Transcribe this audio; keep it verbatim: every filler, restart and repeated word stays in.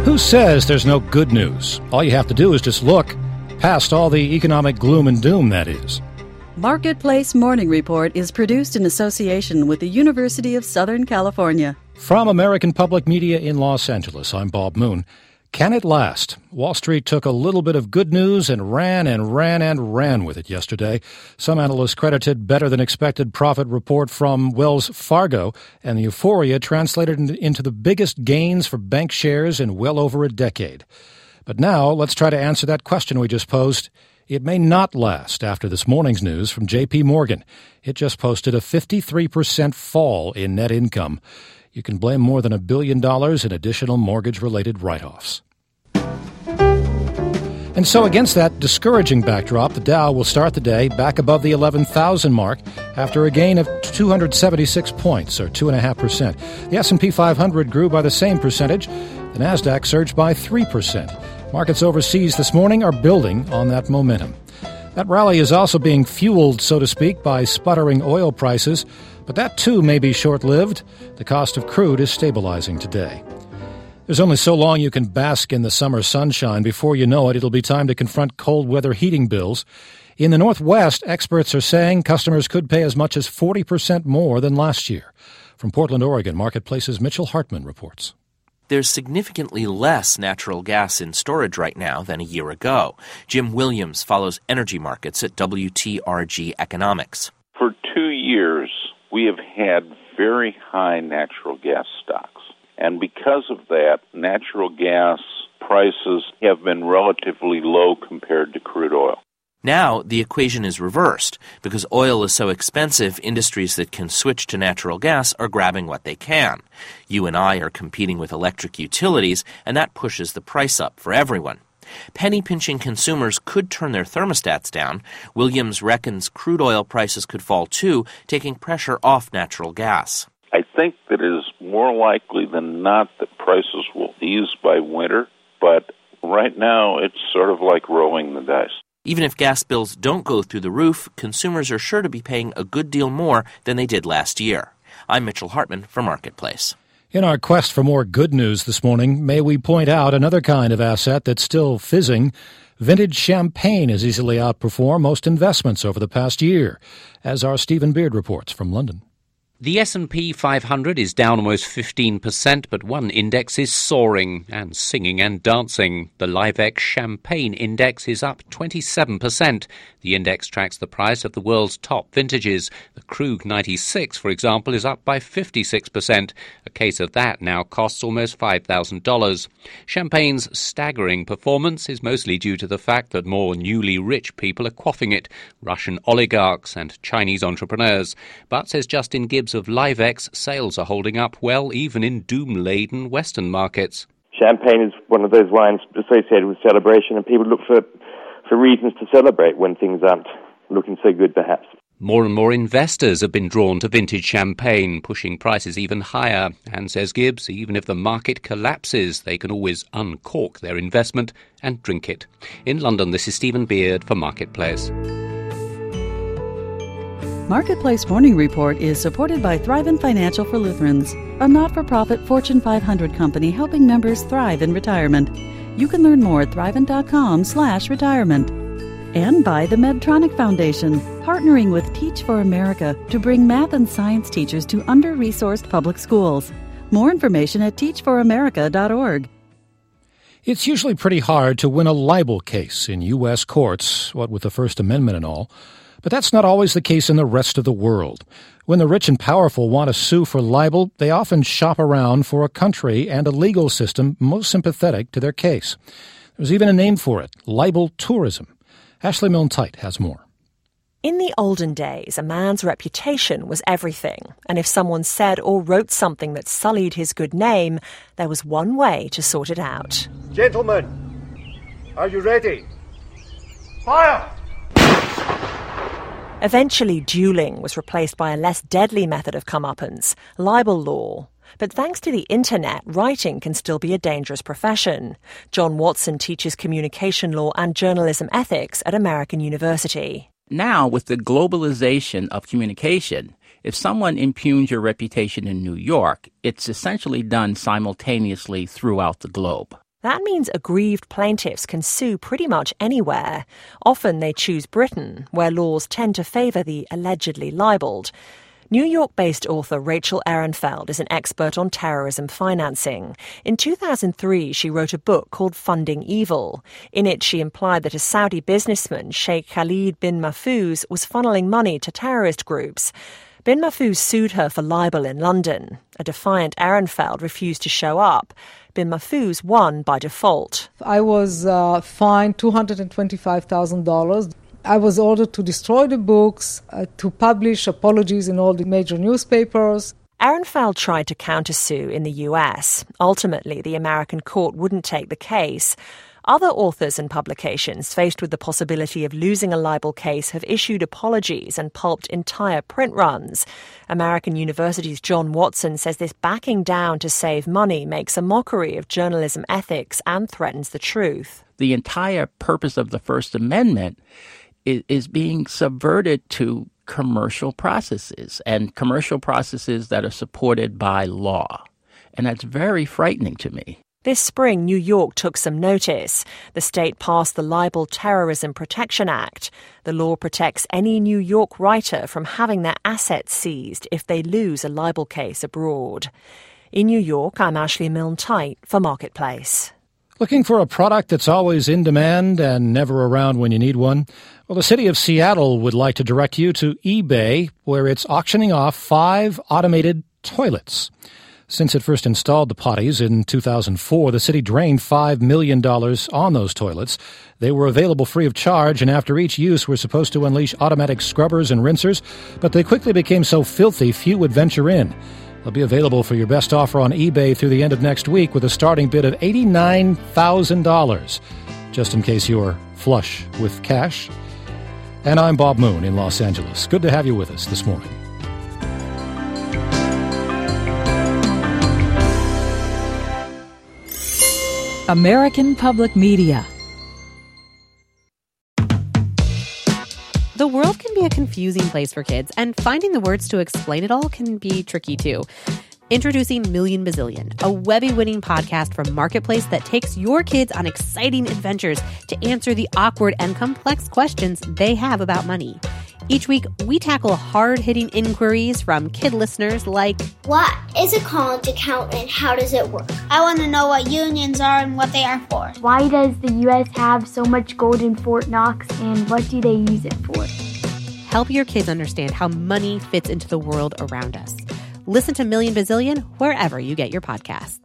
Who says there's no good news? All you have to do is just look, past all the economic gloom and doom, that is. Marketplace Morning Report is produced in association with the University of Southern California. From American Public Media in Los Angeles, I'm Bob Moon. Can it last? Wall Street took a little bit of good news and ran and ran and ran with it yesterday. Some analysts credited better-than-expected profit report from Wells Fargo, and the euphoria translated into the biggest gains for bank shares in well over a decade. But now, let's try to answer that question we just posed. It may not last after this morning's news from J P Morgan. It just posted a fifty-three percent fall in net income. You can blame more than a billion dollars in additional mortgage-related write-offs. And so against that discouraging backdrop, the Dow will start the day back above the eleven thousand mark after a gain of two hundred seventy-six points, or two point five percent. The S and P five hundred grew by the same percentage. The Nasdaq surged by three percent. Markets overseas this morning are building on that momentum. That rally is also being fueled, so to speak, by sputtering oil prices, but that too may be short-lived. The cost of crude is stabilizing today. There's only so long you can bask in the summer sunshine. Before you know it, it'll be time to confront cold weather heating bills. In the Northwest, experts are saying customers could pay as much as forty percent more than last year. From Portland, Oregon, Marketplace's Mitchell Hartman reports. There's significantly less natural gas in storage right now than a year ago. Jim Williams follows energy markets at W T R G Economics. For two years, we have had very high natural gas stocks. And because of that, natural gas prices have been relatively low compared to crude oil. Now, the equation is reversed. Because oil is so expensive, industries that can switch to natural gas are grabbing what they can. You and I are competing with electric utilities, and that pushes the price up for everyone. Penny-pinching consumers could turn their thermostats down. Williams reckons crude oil prices could fall too, taking pressure off natural gas. I think that it is more likely than not that prices will ease by winter, but right now it's sort of like rolling the dice. Even if gas bills don't go through the roof, consumers are sure to be paying a good deal more than they did last year. I'm Mitchell Hartman for Marketplace. In our quest for more good news this morning, may we point out another kind of asset that's still fizzing. Vintage champagne has easily outperformed most investments over the past year, as our Stephen Beard reports from London. The S and P five hundred is down almost fifteen percent, but one index is soaring and singing and dancing. The LiveX Champagne Index is up twenty-seven percent. The index tracks the price of the world's top vintages. The Krug ninety-six, for example, is up by fifty-six percent. A case of that now costs almost five thousand dollars. Champagne's staggering performance is mostly due to the fact that more newly rich people are quaffing it, Russian oligarchs and Chinese entrepreneurs. But, says Justin Gibbs of LiveX, sales are holding up well even in doom-laden Western markets. Champagne is one of those wines associated with celebration, and people look for, for reasons to celebrate when things aren't looking so good, perhaps. More and more investors have been drawn to vintage champagne, pushing prices even higher. And, says Gibbs, even if the market collapses, they can always uncork their investment and drink it. In London, this is Stephen Beard for Marketplace. Marketplace Morning Report is supported by Thrivent Financial for Lutherans, a not-for-profit Fortune five hundred company helping members thrive in retirement. You can learn more at thrivent.com slash retirement. And by the Medtronic Foundation, partnering with Teach for America to bring math and science teachers to under-resourced public schools. More information at teach for america dot org. It's usually pretty hard to win a libel case in U S courts, what with the First Amendment and all. But that's not always the case in the rest of the world. When the rich and powerful want to sue for libel, they often shop around for a country and a legal system most sympathetic to their case. There's even a name for it, libel tourism. Ashley Milne-Tite has more. In the olden days, a man's reputation was everything, and if someone said or wrote something that sullied his good name, there was one way to sort it out. Gentlemen, are you ready? Fire! Eventually, dueling was replaced by a less deadly method of comeuppance, libel law. But thanks to the internet, writing can still be a dangerous profession. John Watson teaches communication law and journalism ethics at American University. Now, with the globalization of communication, if someone impugns your reputation in New York, it's essentially done simultaneously throughout the globe. That means aggrieved plaintiffs can sue pretty much anywhere. Often they choose Britain, where laws tend to favour the allegedly libelled. New York-based author Rachel Ehrenfeld is an expert on terrorism financing. In two thousand three, she wrote a book called Funding Evil. In it, she implied that a Saudi businessman, Sheikh Khalid bin Mahfouz, was funneling money to terrorist groups. Bin Mahfouz sued her for libel in London. A defiant Ehrenfeld refused to show up. Bin Mahfouz won by default. I was uh, fined two hundred twenty-five thousand dollars. I was ordered to destroy the books, uh, to publish apologies in all the major newspapers. Ehrenfeld tried to countersue in the U S. Ultimately, the American court wouldn't take the case. Other authors and publications, faced with the possibility of losing a libel case, have issued apologies and pulped entire print runs. American University's John Watson says this backing down to save money makes a mockery of journalism ethics and threatens the truth. The entire purpose of the First Amendment is, is being subverted to commercial processes, and commercial processes that are supported by law. And that's very frightening to me. This spring, New York took some notice. The state passed the Libel Terrorism Protection Act. The law protects any New York writer from having their assets seized if they lose a libel case abroad. In New York, I'm Ashley Milne-Tyte for Marketplace. Looking for a product that's always in demand and never around when you need one? Well, the city of Seattle would like to direct you to eBay, where it's auctioning off five automated toilets. Since it first installed the potties in two thousand four, the city drained five million dollars on those toilets. They were available free of charge, and after each use were supposed to unleash automatic scrubbers and rinsers, but they quickly became so filthy few would venture in. They'll be available for your best offer on eBay through the end of next week with a starting bid of eighty-nine thousand dollars, just in case you're flush with cash. And I'm Bob Moon in Los Angeles. Good to have you with us this morning. American Public Media. The world can be a confusing place for kids, and finding the words to explain it all can be tricky too. Introducing Million Bazillion, a Webby-winning podcast from Marketplace that takes your kids on exciting adventures to answer the awkward and complex questions they have about money. Each week, we tackle hard-hitting inquiries from kid listeners like, what is a college account and how does it work? I want to know what unions are and what they are for. Why does the U S have so much gold in Fort Knox, and what do they use it for? Help your kids understand how money fits into the world around us. Listen to Million Bazillion wherever you get your podcasts.